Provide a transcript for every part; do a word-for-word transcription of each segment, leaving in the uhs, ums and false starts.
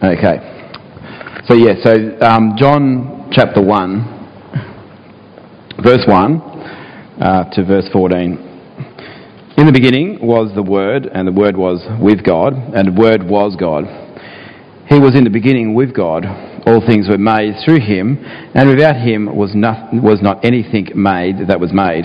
Okay. So yeah, so um, John chapter one, verse one uh, to verse fourteen. In the beginning was the Word, and the Word was with God, and the Word was God. He was in the beginning with God. All things were made through him, and without him was not, was not anything made that was made.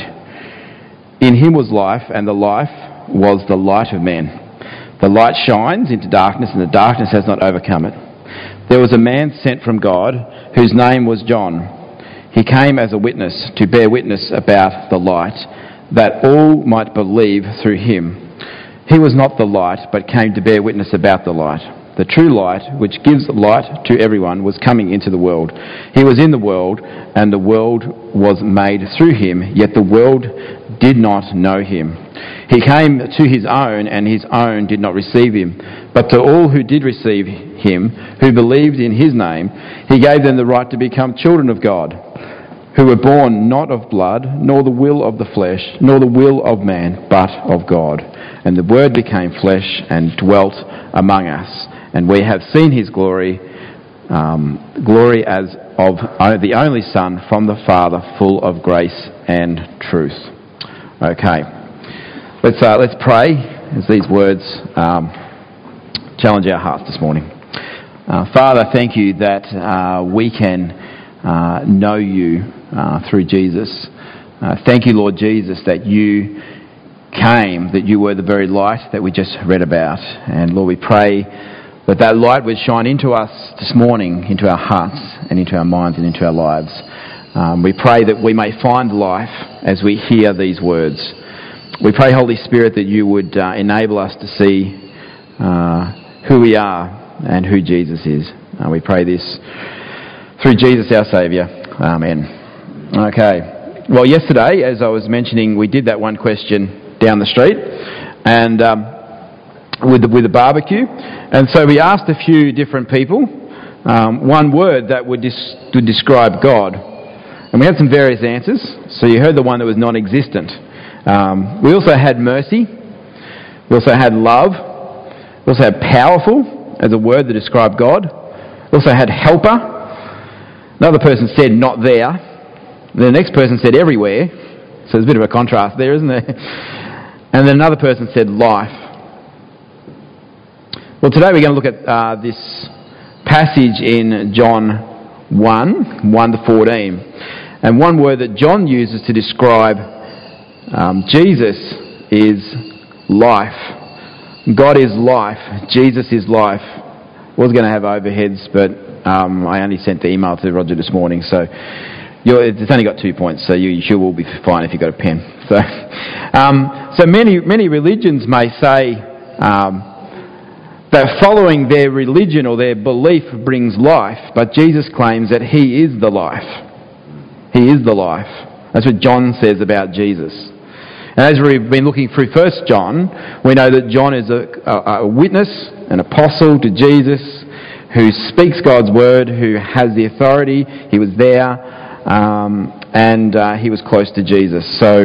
In him was life, and the life was the light of men. The light shines into darkness, and the darkness has not overcome it. There was a man sent from God, whose name was John. He came as a witness, to bear witness about the light, that all might believe through him. He was not the light, but came to bear witness about the light. The true light, which gives light to everyone, was coming into the world. He was in the world, and the world was made through him, yet the world did not know him. He came to his own, and his own did not receive him. But to all who did receive him, who believed in his name, he gave them the right to become children of God, who were born not of blood, nor the will of the flesh, nor the will of man, but of God. And the Word became flesh and dwelt among us. And we have seen his glory, um, glory as of the only Son from the Father, full of grace and truth. Okay, let's uh, let's pray as these words um, challenge our hearts this morning. Uh, Father, thank you that uh, we can uh, know you uh, through Jesus. Uh, thank you, Lord Jesus, that you came, that you were the very light that we just read about. And Lord, we pray that that light would shine into us this morning, into our hearts and into our minds and into our lives. Um, we pray that we may find life as we hear these words. We pray, Holy Spirit, that you would uh, enable us to see uh, who we are and who Jesus is. Uh, we pray this through Jesus our Saviour. Amen. Okay. Well, yesterday, as I was mentioning, we did that one question down the street, and um, with the, with the barbecue. And so we asked a few different people um, one word that would, dis- would describe God. And we had some various answers. So you heard the one that was non-existent. Um, we also had mercy. We also had love. We also had powerful as a word that described God. We also had helper. Another person said not there. And the next person said everywhere. So there's a bit of a contrast there, isn't there? And then another person said life. Well, today we're going to look at uh, this passage in John one, one to fourteen. And one word that John uses to describe um, Jesus is life. God is life. Jesus is life. I was going to have overheads, but um, I only sent the email to Roger this morning, so you're, it's only got two points, so you, you sure will be fine if you've got a pen. So, um, so many many religions may say um, that following their religion or their belief brings life, but Jesus claims that he is the life. He is the life. That's what John says about Jesus. And as we've been looking through First John, we know that John is a, a, a witness, an apostle to Jesus, who speaks God's word, who has the authority. He was there, um, and uh, he was close to Jesus. So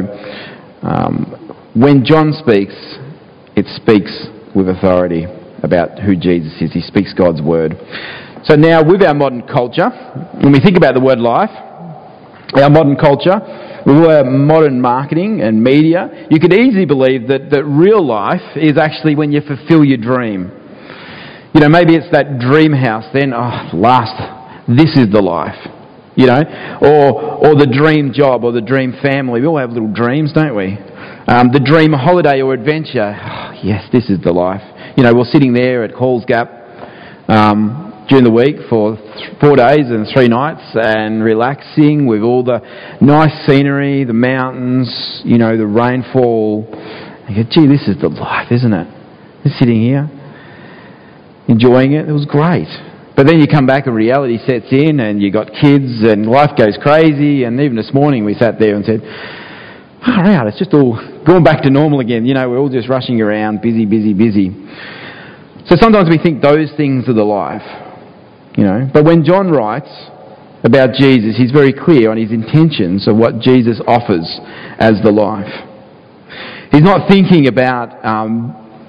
um, when John speaks, it speaks with authority about who Jesus is. He speaks God's word. So now, with our modern culture, when we think about the word life, our modern culture, with all our modern marketing and media, you could easily believe that, that real life is actually when you fulfill your dream. You know, maybe it's that dream house, then, oh, last, this is the life. You know, or or the dream job or the dream family. We all have little dreams, don't we? Um, the dream holiday or adventure. Oh, yes, this is the life. You know, we're sitting there at Halls Gap um, during the week for th- four days and three nights and relaxing with all the nice scenery, the mountains, you know, the rainfall. You go, gee, this is the life, isn't it? Just sitting here, enjoying it. It was great. But then you come back and reality sets in and you got kids and life goes crazy. And even this morning we sat there and said, oh, right, it's just all going back to normal again. You know, we're all just rushing around, busy, busy, busy. So sometimes we think those things are the life, you know. But when John writes about Jesus, he's very clear on his intentions of what Jesus offers as the life. He's not thinking about um,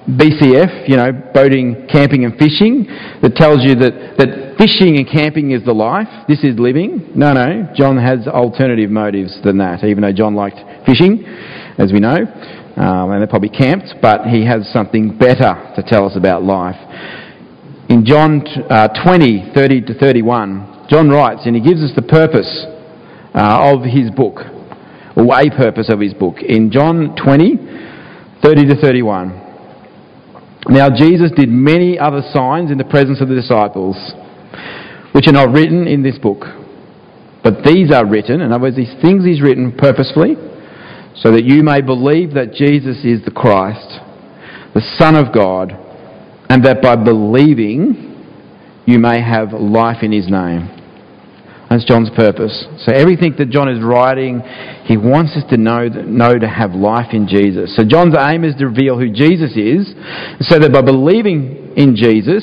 B C F, you know, boating, camping and fishing, that tells you that, that fishing and camping is the life, this is living. No, no, John has alternative motives than that, even though John liked fishing, as we know, um, and they probably camped, but he has something better to tell us about life. In John uh, twenty, thirty to thirty-one, John writes, and he gives us the purpose uh, of his book, or a purpose of his book. In John twenty, thirty to thirty-one, now Jesus did many other signs in the presence of the disciples, which are not written in this book. But these are written, in other words, these things he's written purposefully, so that you may believe that Jesus is the Christ, the Son of God, and that by believing you may have life in his name. That's John's purpose. So everything that John is writing, he wants us to know, know to have life in Jesus. So John's aim is to reveal who Jesus is, so that by believing in Jesus,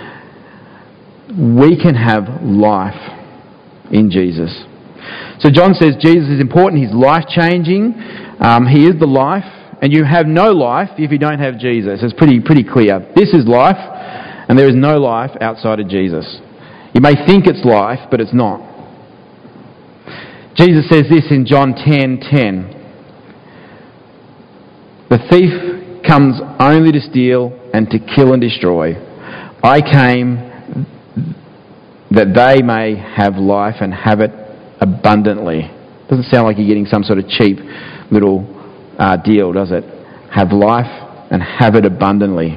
we can have life in Jesus. So John says Jesus is important, he's life-changing, um, he is the life, and you have no life if you don't have Jesus. It's pretty, pretty clear. This is life, and there is no life outside of Jesus. You may think it's life, but it's not. Jesus says this in John ten ten. The thief comes only to steal and to kill and destroy. I came that they may have life and have it abundantly. Doesn't sound like you're getting some sort of cheap little uh, deal, does it? Have life and have it abundantly.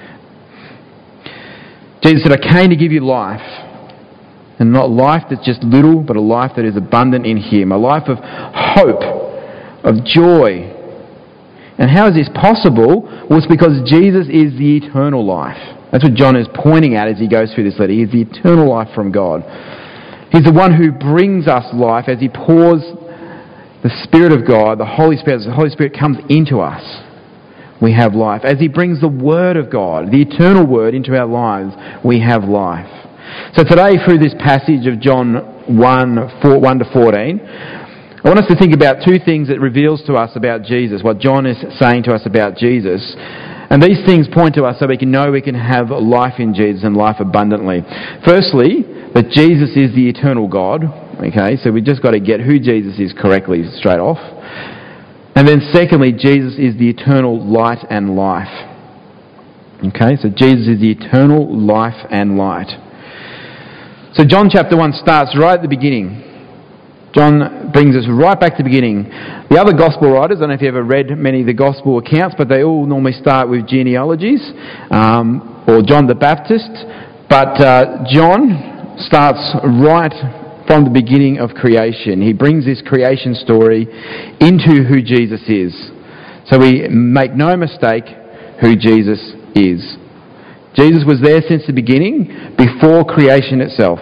Jesus said, I came to give you life. And not life that's just little, but a life that is abundant in him. A life of hope, of joy. And how is this possible? Well, it's because Jesus is the eternal life. That's what John is pointing at as he goes through this letter. He is the eternal life from God. He's the one who brings us life as he pours the Spirit of God, the Holy Spirit. As the Holy Spirit comes into us, we have life. As he brings the Word of God, the eternal Word, into our lives, we have life. So today, through this passage of John one, one to fourteen, I want us to think about two things it reveals to us about Jesus, what John is saying to us about Jesus. And these things point to us so we can know we can have life in Jesus and life abundantly. Firstly, that Jesus is the eternal God. Okay, so we've just got to get who Jesus is correctly straight off. And then secondly, Jesus is the eternal light and life. Okay, so Jesus is the eternal life and light. So John chapter one starts right at the beginning. John brings us right back to the beginning. The other gospel writers, I don't know if you ever read many of the gospel accounts, but they all normally start with genealogies, um, or John the Baptist. But uh, John starts right from the beginning of creation. He brings this creation story into who Jesus is. So we make no mistake who Jesus is. Jesus was there since the beginning, before creation itself.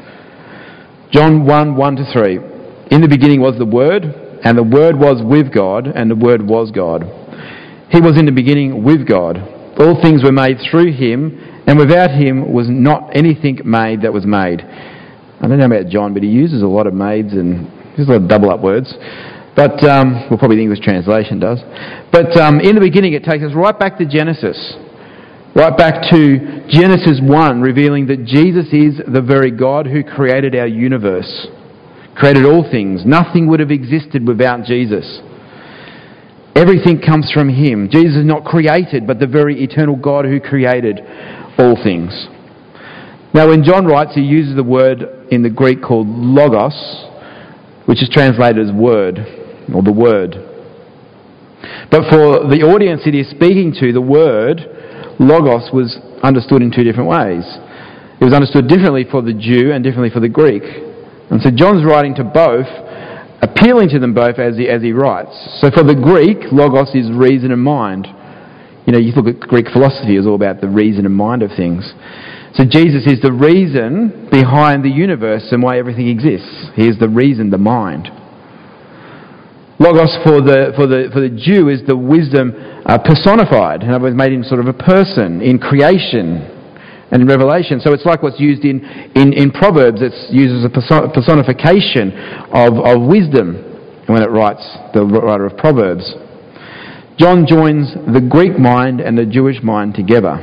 John one, one to three. In the beginning was the Word, and the Word was with God, and the Word was God. He was in the beginning with God. All things were made through him, and without him was not anything made that was made. I don't know about John, but he uses a lot of maids and there's a lot of double-up words. But, um, well, probably the English translation does. But um, in the beginning, it takes us right back to Genesis. Right back to Genesis one, revealing that Jesus is the very God who created our universe, created all things. Nothing would have existed without Jesus. Everything comes from him. Jesus is not created, but the very eternal God who created all things. Now, when John writes, he uses the word in the Greek called logos, which is translated as word, or the word. But for the audience that he's speaking to, the word logos was understood in two different ways. It was understood differently for the Jew and differently for the Greek. And so John's writing to both, appealing to them both as he, as he writes. So for the Greek, logos is reason and mind. You know, you look at Greek philosophy, it's all about the reason and mind of things. So Jesus is the reason behind the universe and why everything exists. He is the reason, the mind. Logos for the for the for the Jew is the wisdom uh, personified. In other words, made him sort of a person in creation and in Revelation. So it's like what's used in, in, in Proverbs. It's used as a personification of, of wisdom when it writes, the writer of Proverbs. John joins the Greek mind and the Jewish mind together.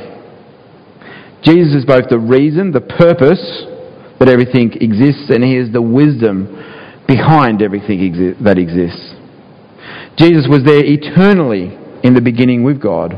Jesus is both the reason, the purpose that everything exists, and he is the wisdom behind everything exi- that exists. Jesus was there eternally in the beginning with God.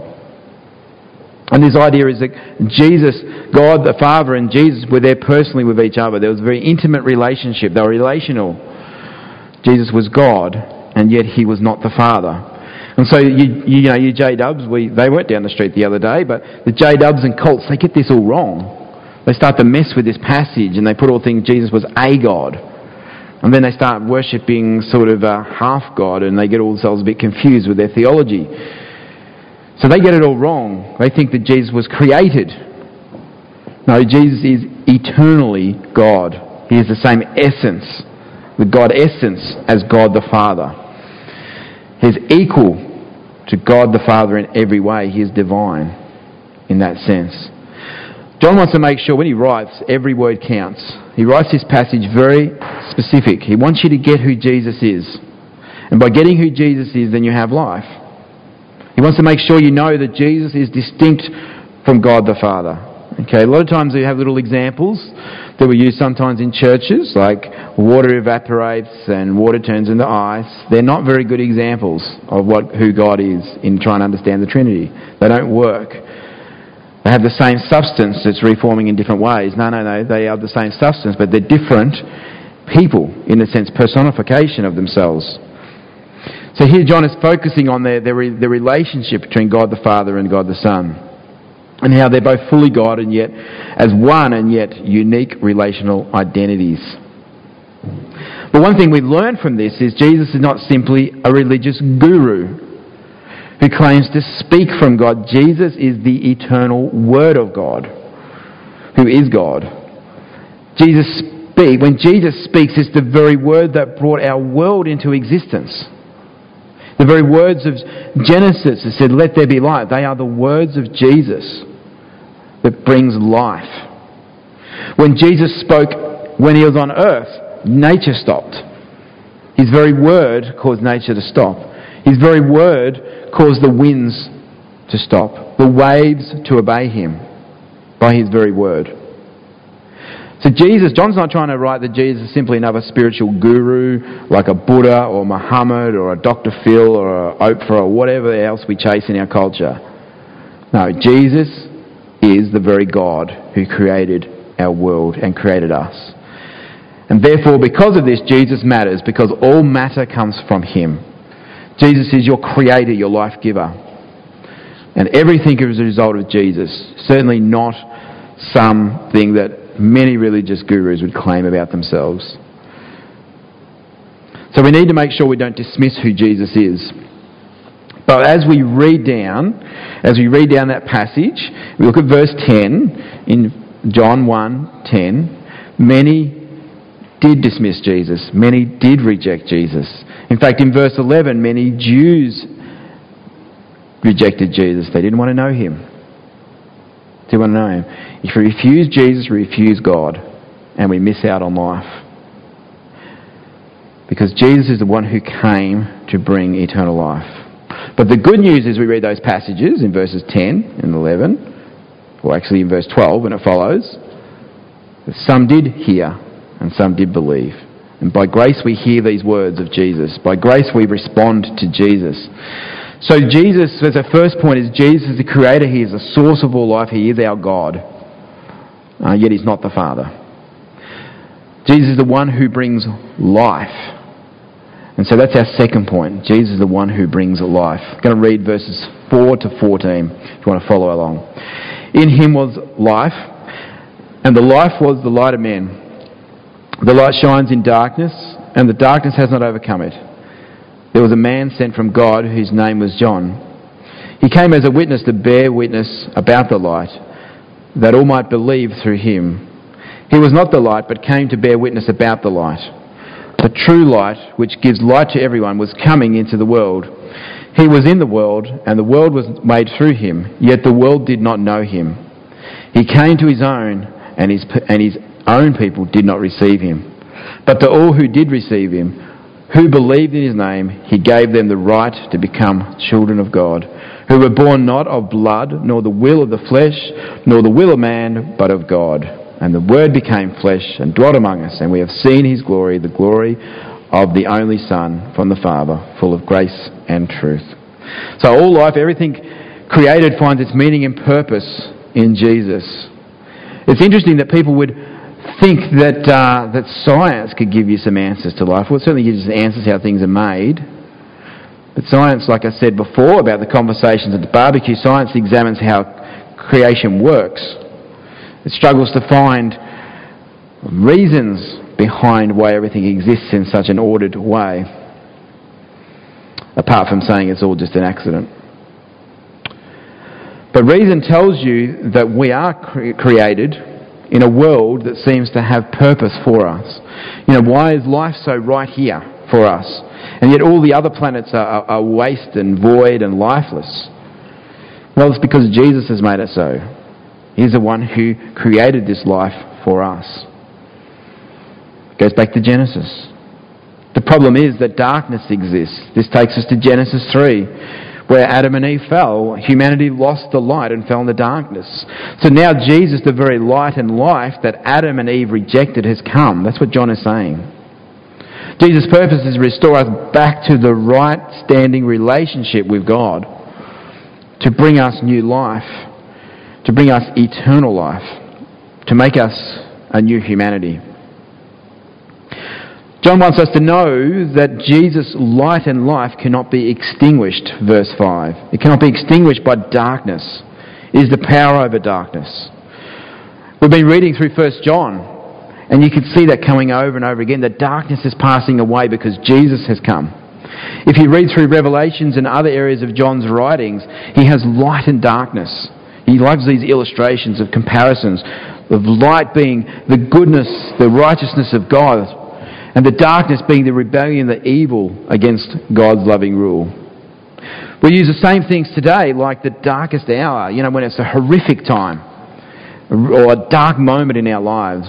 And this idea is that Jesus, God the Father and Jesus were there personally with each other. There was a very intimate relationship. They were relational. Jesus was God, and yet he was not the Father. And so you, you know, you J-Dubs, we, they weren't down the street the other day, but the J-Dubs and cults, they get this all wrong. They start to mess with this passage and they put all things Jesus was a God. And then they start worshipping sort of a half God, and they get all themselves a bit confused with their theology. So they get it all wrong. They think that Jesus was created. No, Jesus is eternally God. He is the same essence, the God essence, as God the Father. He's equal to God the Father in every way. He is divine in that sense. John wants to make sure when he writes, every word counts. He writes this passage very specific. He wants you to get who Jesus is. And by getting who Jesus is, then you have life. He wants to make sure you know that Jesus is distinct from God the Father. Okay, a lot of times we have little examples that we use sometimes in churches, like water evaporates and water turns into ice. They're not very good examples of what who God is in trying to understand the Trinity. They don't work. They have the same substance that's reforming in different ways. No, no, no, they are the same substance, but they're different people, in a sense, personification of themselves. So here John is focusing on their, their, the relationship between God the Father and God the Son, and how they're both fully God and yet as one and yet unique relational identities. But one thing we learn from this is Jesus is not simply a religious guru who claims to speak from God. Jesus is the eternal Word of God, who is God. Jesus speak, when Jesus speaks, it's the very word that brought our world into existence. The very words of Genesis that said, "Let there be light," they are the words of Jesus that brings life. When Jesus spoke when he was on earth, nature stopped. His very word caused nature to stop. His very word caused the winds to stop, the waves to obey him by his very word. So Jesus, John's not trying to write that Jesus is simply another spiritual guru like a Buddha or Muhammad or a Doctor Phil or a Oprah or whatever else we chase in our culture. No, Jesus is the very God who created our world and created us. And therefore, because of this, Jesus matters, because all matter comes from him. Jesus is your creator, your life giver. And everything is a result of Jesus. Certainly not something that many religious gurus would claim about themselves. So we need to make sure we don't dismiss who Jesus is. But as we read down, as we read down that passage, we look at verse ten in John one ten. Many did dismiss Jesus. Many did reject Jesus. In fact, in verse eleven, many Jews rejected Jesus. They didn't want to know him. They didn't want to know him. If we refuse Jesus, we refuse God, and we miss out on life. Because Jesus is the one who came to bring eternal life. But the good news is we read those passages in verses ten and eleven, or actually in verse twelve when it follows, that some did hear and some did believe. And by grace we hear these words of Jesus. By grace we respond to Jesus. So Jesus, as a first point, is Jesus is the creator. He is the source of all life. He is our God. Uh, yet he's not the Father. Jesus is the one who brings life. And so that's our second point. Jesus is the one who brings life. I'm going to read verses four to fourteen if you want to follow along. In him was life, and the life was the light of men. The light shines in darkness, and the darkness has not overcome it. There was a man sent from God whose name was John. He came as a witness to bear witness about the light, that all might believe through him. He was not the light, but came to bear witness about the light. The true light, which gives light to everyone, was coming into the world. He was in the world, and the world was made through him, yet the world did not know him. He came to his own, and his, and his own people did not receive him. But to all who did receive him, who believed in his name, he gave them the right to become children of God, who were born not of blood, nor the will of the flesh, nor the will of man, but of God. And the Word became flesh and dwelt among us, and we have seen his glory, the glory of the only Son from the Father, full of grace and truth. So all life, everything created finds its meaning and purpose in Jesus. It's interesting that people would think that uh, that science could give you some answers to life. Well, it certainly gives you answers how things are made. But science, like I said before about the conversations at the barbecue, science examines how creation works. It struggles to find reasons behind why everything exists in such an ordered way, apart from saying it's all just an accident. But reason tells you that we are cre- created in a world that seems to have purpose for us. You know, why is life so right here for us? And yet all the other planets are, are, are waste and void and lifeless. Well, it's because Jesus has made it so. He's the one who created this life for us. It goes back to Genesis. The problem is that darkness exists. This takes us to Genesis three. Where Adam and Eve fell, humanity lost the light and fell into darkness. So now Jesus, the very light and life that Adam and Eve rejected, has come. That's what John is saying. Jesus' purpose is to restore us back to the right standing relationship with God, to bring us new life, to bring us eternal life, to make us a new humanity. John wants us to know that Jesus' light and life cannot be extinguished, verse five. It cannot be extinguished by darkness. It is the power over darkness. We've been reading through First John, and you can see that coming over and over again. The darkness is passing away because Jesus has come. If you read through Revelations and other areas of John's writings, he has light and darkness. He loves these illustrations of comparisons, of light being the goodness, the righteousness of God, and the darkness being the rebellion, the evil against God's loving rule. We use the same things today, like the darkest hour, you know, when it's a horrific time or a dark moment in our lives.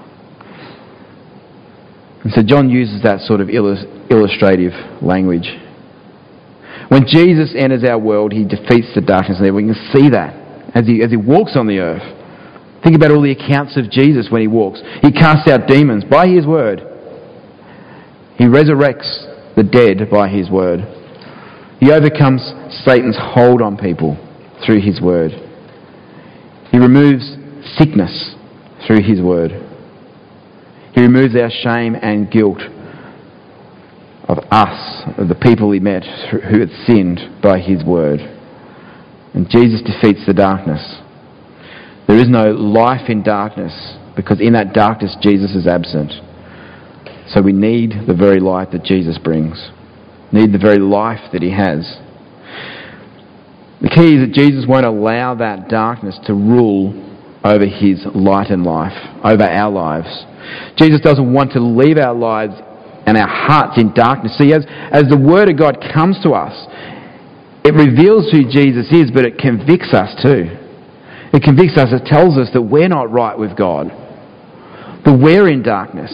And so John uses that sort of illustrative language. When Jesus enters our world, he defeats the darkness there. We can see that as he, as he walks on the earth. Think about all the accounts of Jesus when he walks. He casts out demons by his word. He resurrects the dead by his word. He overcomes Satan's hold on people through his word. He removes sickness through his word. He removes our shame and guilt of us, of the people he met who had sinned by his word. And Jesus defeats the darkness. There is no life in darkness because in that darkness Jesus is absent. So we need the very light that Jesus brings. Need the very life that he has. The key is that Jesus won't allow that darkness to rule over his light and life, over our lives. Jesus doesn't want to leave our lives and our hearts in darkness. See, as, as the Word of God comes to us, it reveals who Jesus is, but it convicts us too. It convicts us, it tells us that we're not right with God, that we're in darkness.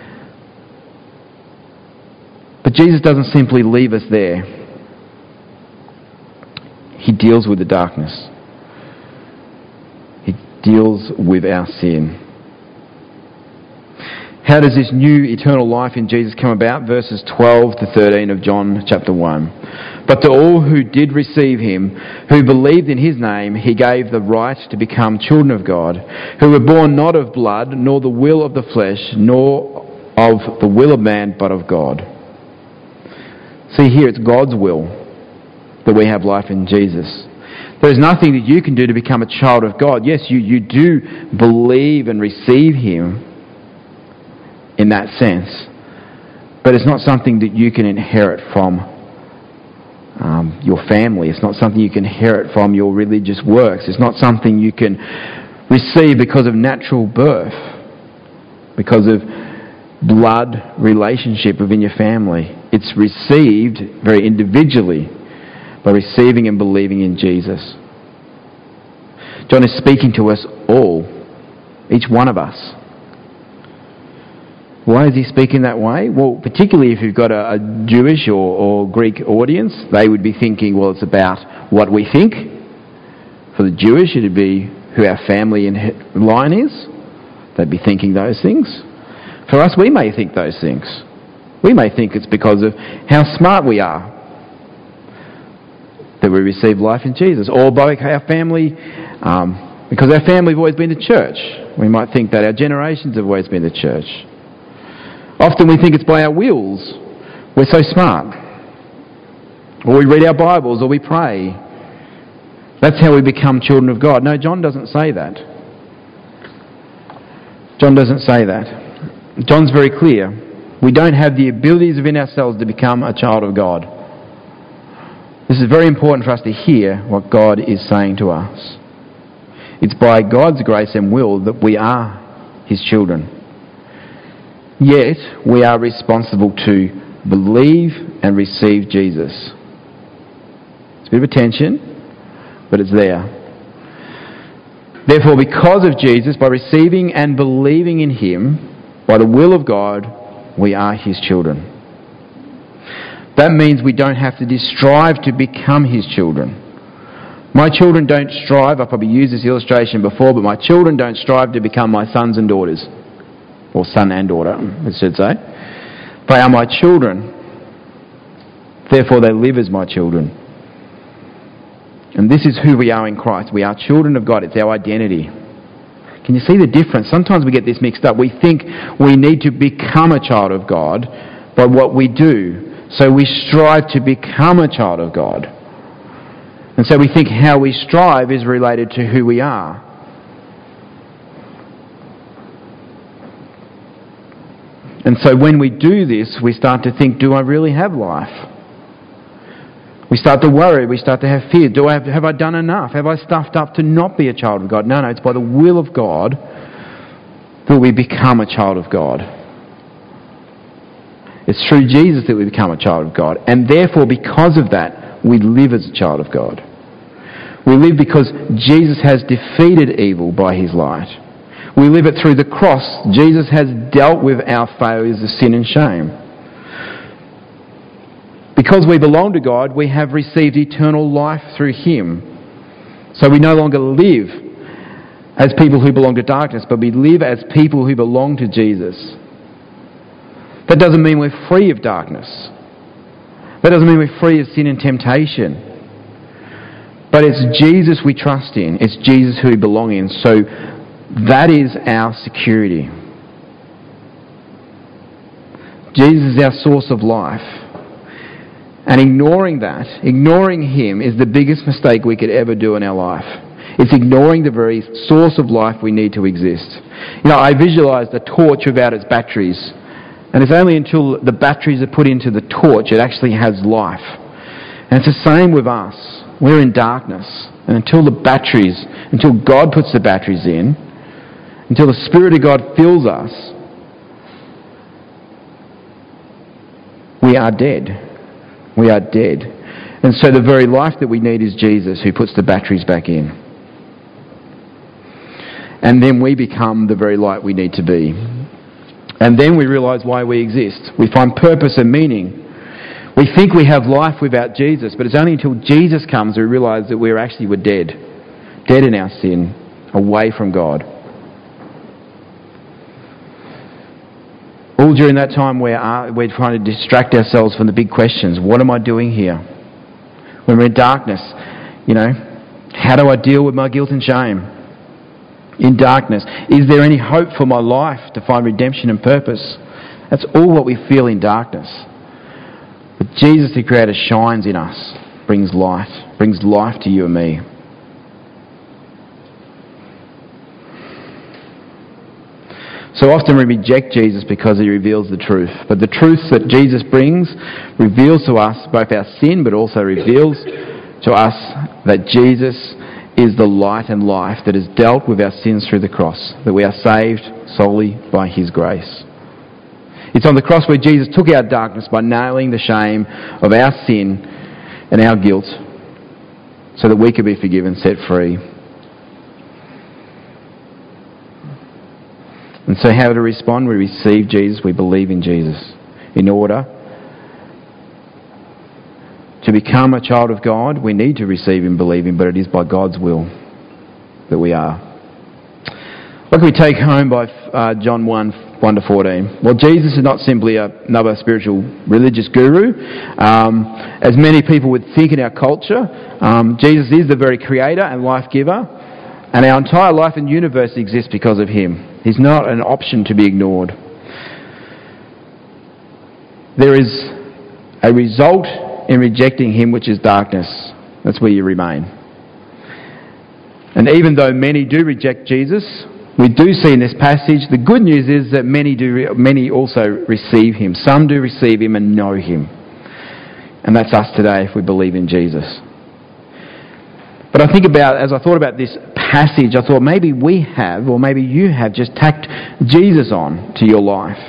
But Jesus doesn't simply leave us there. He deals with the darkness. He deals with our sin. How does this new eternal life in Jesus come about? Verses twelve to thirteen of John chapter one. But to all who did receive him, who believed in his name, he gave the right to become children of God, who were born not of blood, nor the will of the flesh, nor of the will of man, but of God. See here, it's God's will that we have life in Jesus. There's nothing that you can do to become a child of God. Yes, you, you do believe and receive him in that sense, but it's not something that you can inherit from um, your family. It's not something you can inherit from your religious works. It's not something you can receive because of natural birth, because of blood relationship within your family. It's received very individually by receiving and believing in Jesus. John is speaking to us all, each one of us. Why is he speaking that way? Well, particularly if you've got a, a Jewish or, or Greek audience, they would be thinking, well, it's about what we think. For the Jewish, it would be who our family line is. They'd be thinking those things. For us, we may think those things. We may think it's because of how smart we are that we receive life in Jesus, or by our family, um, because our family have always been to church. We might think that our generations have always been to church. Often we think it's by our wills. We're so smart. Or we read our Bibles, or we pray. That's how we become children of God. No, John doesn't say that. John doesn't say that. John's very clear. We don't have the abilities within ourselves to become a child of God. This is very important for us to hear what God is saying to us. It's by God's grace and will that we are His children. Yet, we are responsible to believe and receive Jesus. It's a bit of a tension, but it's there. Therefore, because of Jesus, by receiving and believing in Him, by the will of God, we are His children. That means we don't have to strive to become His children. My children don't strive, I've probably used this illustration before, but my children don't strive to become my sons and daughters. Or son and daughter, I should say. They are my children. Therefore they live as my children. And this is who we are in Christ. We are children of God. It's our identity. Can you see the difference? Sometimes we get this mixed up. We think we need to become a child of God by what we do. So we strive to become a child of God. And so we think how we strive is related to who we are. And so when we do this, we start to think, do I really have life? We start to worry, we start to have fear. Do I have, have I done enough? Have I stuffed up to not be a child of God? No, no, it's by the will of God that we become a child of God. It's through Jesus that we become a child of God. And therefore, because of that, we live as a child of God. We live because Jesus has defeated evil by His light. We live it through the cross. Jesus has dealt with our failures of sin and shame. Because we belong to God, we have received eternal life through Him. So we no longer live as people who belong to darkness, but we live as people who belong to Jesus. That doesn't mean we're free of darkness. That doesn't mean we're free of sin and temptation. But it's Jesus we trust in. It's Jesus who we belong in. So that is our security. Jesus is our source of life. And ignoring that, ignoring Him, is the biggest mistake we could ever do in our life. It's ignoring the very source of life we need to exist. You know, I visualised a torch without its batteries. And it's only until the batteries are put into the torch it actually has life. And it's the same with us. We're in darkness. And until the batteries, until God puts the batteries in, until the Spirit of God fills us, we are dead. We are dead. And so the very life that we need is Jesus, who puts the batteries back in. And then we become the very light we need to be. And then we realise why we exist. We find purpose and meaning. We think we have life without Jesus, but it's only until Jesus comes we realise that we're actually we're dead. Dead in our sin, away from God. All during that time we're, we're trying to distract ourselves from the big questions. What am I doing here? When we're in darkness, you know, how do I deal with my guilt and shame? In darkness, is there any hope for my life to find redemption and purpose? That's all what we feel in darkness. But Jesus, the Creator, shines in us, brings light, brings life to you and me. So often we reject Jesus because He reveals the truth. But the truth that Jesus brings reveals to us both our sin, but also reveals to us that Jesus is the light and life that has dealt with our sins through the cross, that we are saved solely by His grace. It's on the cross where Jesus took our darkness by nailing the shame of our sin and our guilt so that we could be forgiven, set free. And so how to respond? We receive Jesus, we believe in Jesus. In order to become a child of God, we need to receive and believe Him, but it is by God's will that we are. What can we take home by uh, John one, one to fourteen? Well, Jesus is not simply a, another spiritual religious guru. Um, as many people would think in our culture, um, Jesus is the very creator and life giver, and our entire life and universe exists because of Him. He's not an option to be ignored. There is a result in rejecting Him, which is darkness. That's where you remain. And even though many do reject Jesus, we do see in this passage, the good news is that many do. Many also receive Him. Some do receive Him and know Him. And that's us today if we believe in Jesus. But I think about, as I thought about this passage, I thought maybe we have, or maybe you have just tacked Jesus on to your life.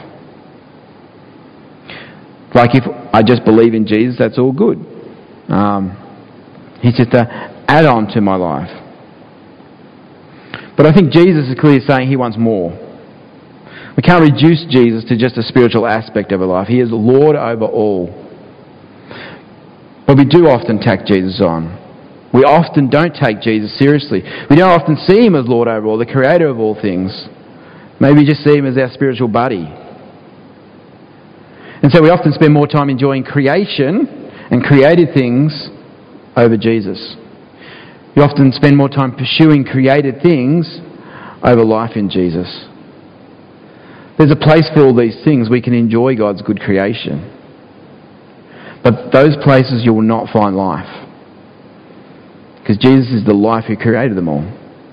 Like if I just believe in Jesus, that's all good. Um, he's just an add-on to my life. But I think Jesus is clearly saying He wants more. We can't reduce Jesus to just a spiritual aspect of our life. He is Lord over all. But we do often tack Jesus on. We often don't take Jesus seriously. We don't often see Him as Lord over all, the creator of all things. Maybe just see Him as our spiritual buddy. And so we often spend more time enjoying creation and created things over Jesus. We often spend more time pursuing created things over life in Jesus. There's a place for all these things. We can enjoy God's good creation. But those places you will not find life. Because Jesus is the life who created them all.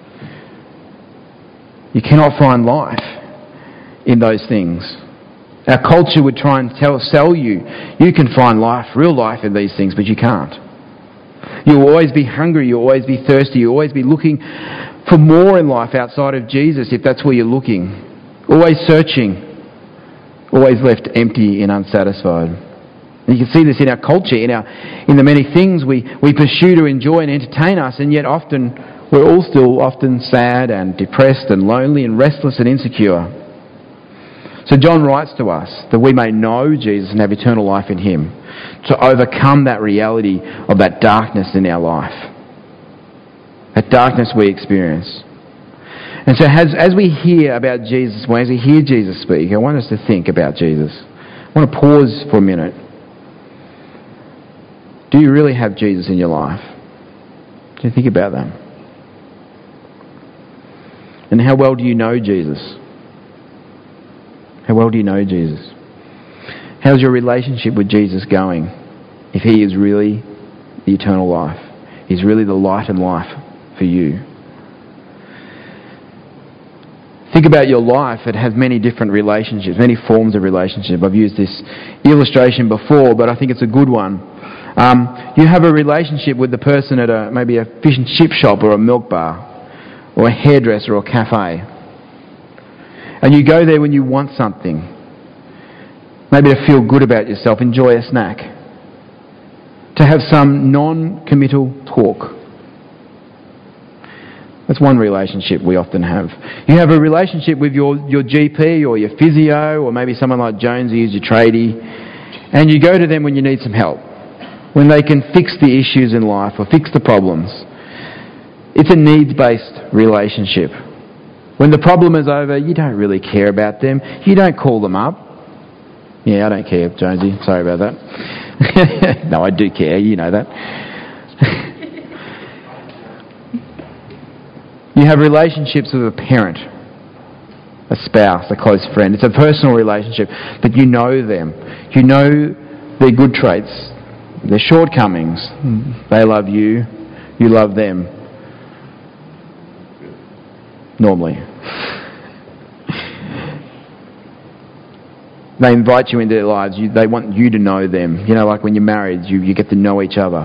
You cannot find life in those things. Our culture would try and tell, sell you, you can find life, real life in these things, but you can't. You'll always be hungry, you'll always be thirsty, you'll always be looking for more in life outside of Jesus if that's where you're looking. Always searching, always left empty and unsatisfied. And you can see this in our culture, in our in the many things we, we pursue to enjoy and entertain us, and yet often we're all still often sad and depressed and lonely and restless and insecure. So John writes to us that we may know Jesus and have eternal life in Him, to overcome that reality of that darkness in our life, that darkness we experience. And so as, as we hear about Jesus, as we hear Jesus speak, I want us to think about Jesus. I want to pause for a minute. Do you really have Jesus in your life? Do you think about that? And how well do you know Jesus? How well do you know Jesus? How's your relationship with Jesus going? If He is really the eternal life, He's really the light and life for you. Think about your life. It has many different relationships, many forms of relationship. I've used this illustration before, but I think it's a good one. Um, you have a relationship with the person at a maybe a fish and chip shop or a milk bar or a hairdresser or a cafe. And you go there when you want something. Maybe to feel good about yourself, enjoy a snack. To have some non-committal talk. That's one relationship we often have. You have a relationship with your, your G P or your physio or maybe someone like Jonesy who's your tradie, and you go to them when you need some help, when they can fix the issues in life or fix the problems. It's a needs-based relationship. When the problem is over, you don't really care about them. You don't call them up. Yeah, I don't care, Jonesy. Sorry about that. No, I do care. You know that. You have relationships with a parent, a spouse, a close friend. It's a personal relationship, but you know them. You know their good traits, their shortcomings. They love you. You love them. Normally. They invite you into their lives. You, they want you to know them. You know, like when you're married, you, you get to know each other.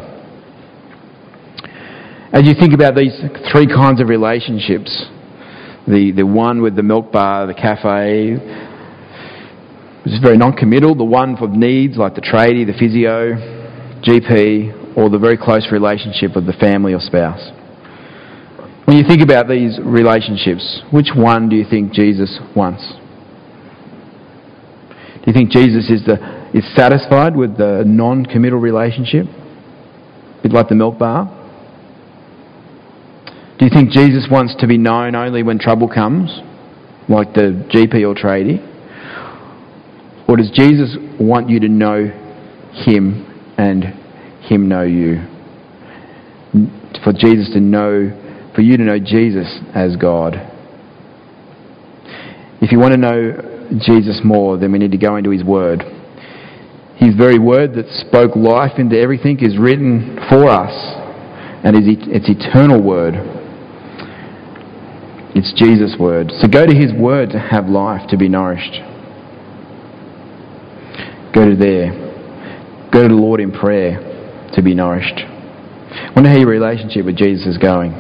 As you think about these three kinds of relationships, the, the one with the milk bar, the cafe, which is very non-committal, the one for needs like the tradie, the physio, G P, or the very close relationship with the family or spouse. When you think about these relationships, which one do you think Jesus wants? Do you think Jesus is the is satisfied with the non-committal relationship? A bit like the milk bar? Do you think Jesus wants to be known only when trouble comes, like the G P or tradie? Or does Jesus want you to know him and him know you? For Jesus to know, for you to know Jesus as God. If you want to know Jesus more, then we need to go into his word. His very word that spoke life into everything is written for us, and it's eternal word. It's Jesus' word. So go to his word to have life, to be nourished. Go to there. Go to the Lord in prayer to be nourished. I wonder how your relationship with Jesus is going.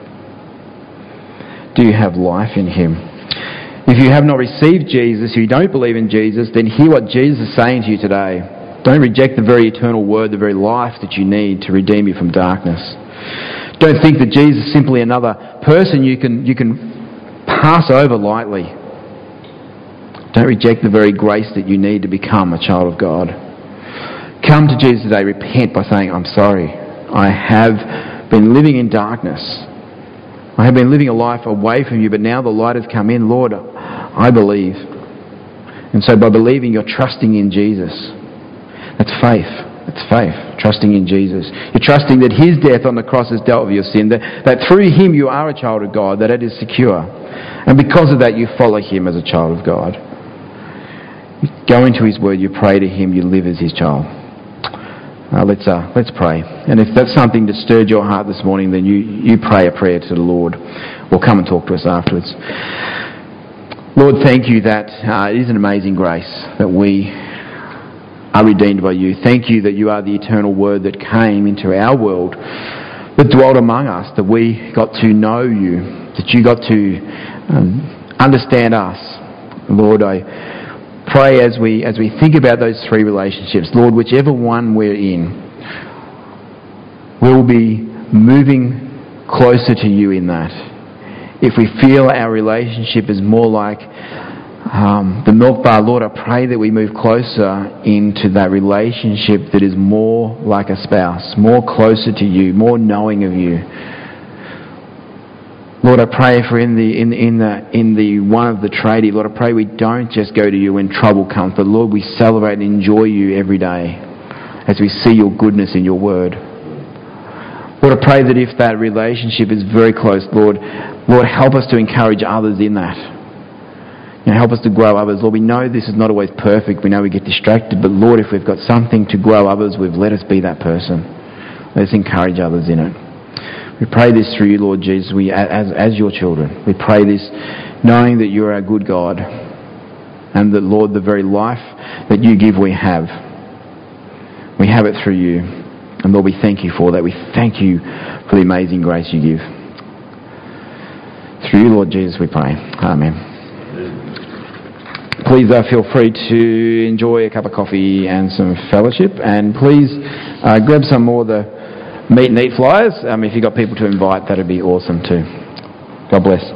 Do you have life in him? If you have not received Jesus, if you don't believe in Jesus, then hear what Jesus is saying to you today. Don't reject the very eternal word, the very life that you need to redeem you from darkness. Don't think that Jesus is simply another person you can, you can pass over lightly. Don't reject the very grace that you need to become a child of God. Come to Jesus today, repent by saying, I'm sorry. I have been living in darkness. I have been living a life away from you, but now the light has come in. Lord, I believe. And so by believing, you're trusting in Jesus. That's faith. That's faith. Trusting in Jesus. You're trusting that his death on the cross has dealt with your sin, that, that through him you are a child of God, that it is secure. And because of that, you follow him as a child of God. You go into his word, you pray to him, you live as his child. Uh, let's uh, let's pray. And if that's something that stirred your heart this morning, then you, you pray a prayer to the Lord, or come and talk to us afterwards. Lord, thank you that uh, it is an amazing grace that we are redeemed by you. Thank you that you are the eternal word that came into our world, that dwelt among us, that we got to know you, that you got to um, understand us. Lord, I pray as we as we think about those three relationships, Lord, whichever one we're in, we'll be moving closer to you in that. If we feel our relationship is more like um, the milk bar, Lord, I pray that we move closer into that relationship that is more like a spouse, more closer to you, more knowing of you. Lord, I pray for in the in in the in the one of the tradie, Lord, I pray we don't just go to you when trouble comes, but Lord, we celebrate and enjoy you every day as we see your goodness in your word. Lord, I pray that if that relationship is very close, Lord, Lord, help us to encourage others in that. You know, help us to grow others. Lord, we know this is not always perfect. We know we get distracted, but Lord, if we've got something to grow others with, let us be that person. Let us encourage others in it. We pray this through you, Lord Jesus, we, as, as your children. We pray this knowing that you are a good God and that, Lord, the very life that you give we have. We have it through you. And Lord, we thank you for that. We thank you for the amazing grace you give. Through you, Lord Jesus, we pray. Amen. Please uh, feel free to enjoy a cup of coffee and some fellowship. And please uh, grab some more of the meet and eat flyers. Um, if you've got people to invite, that'd be awesome too. God bless.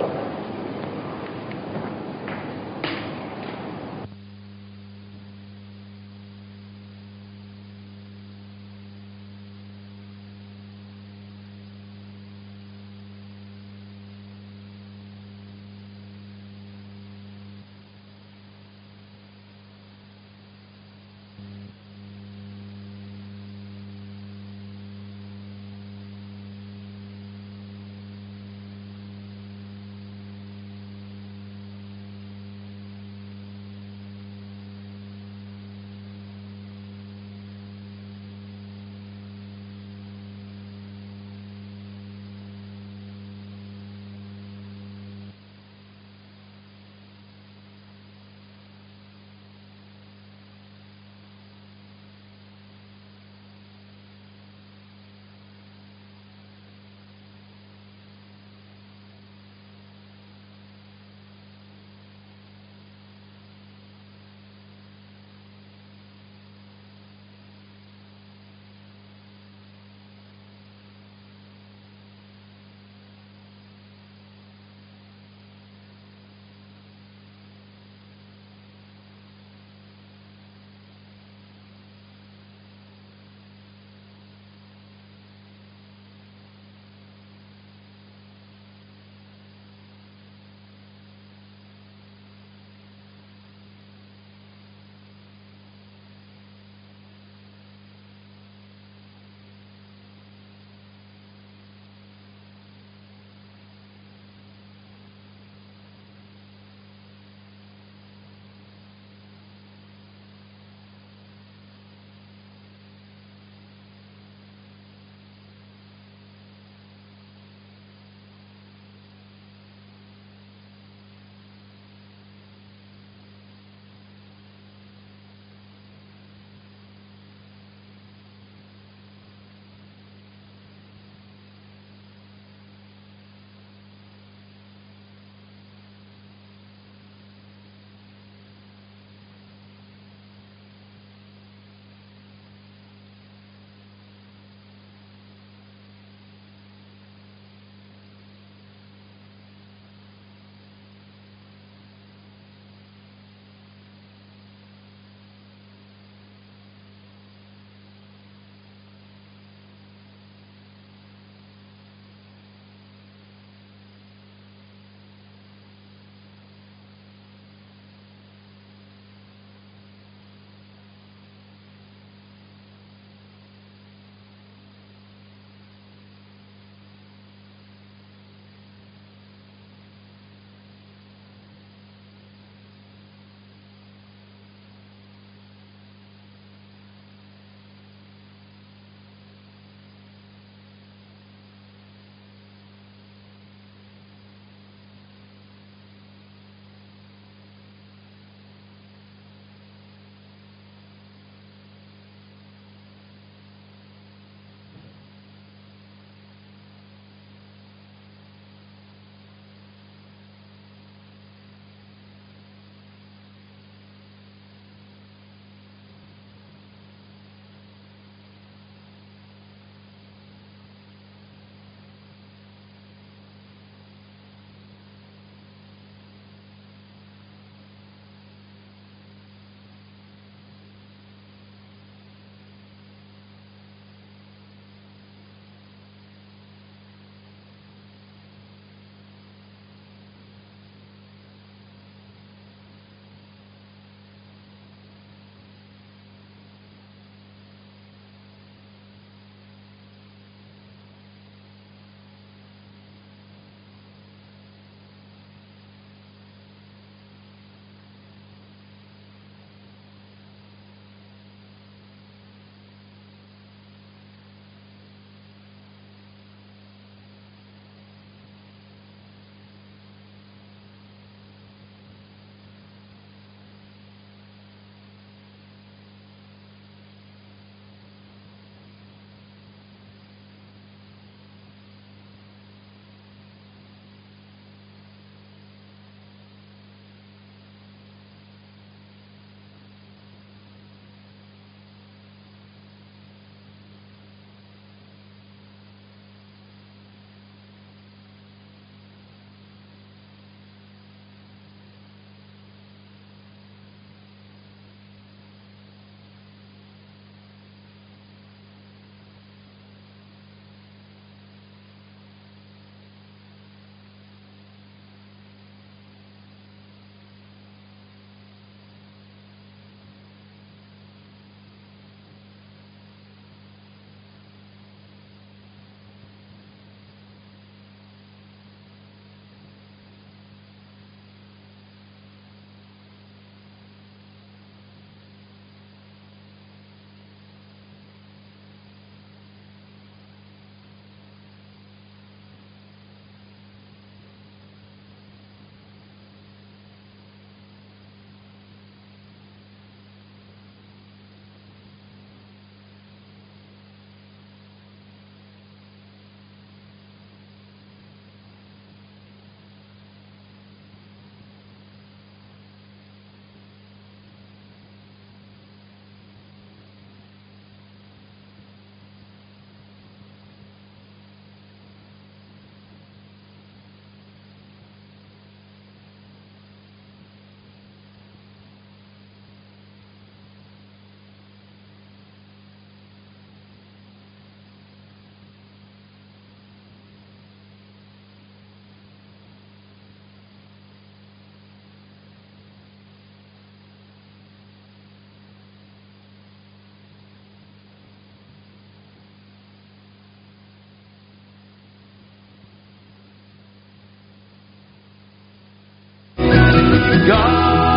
God.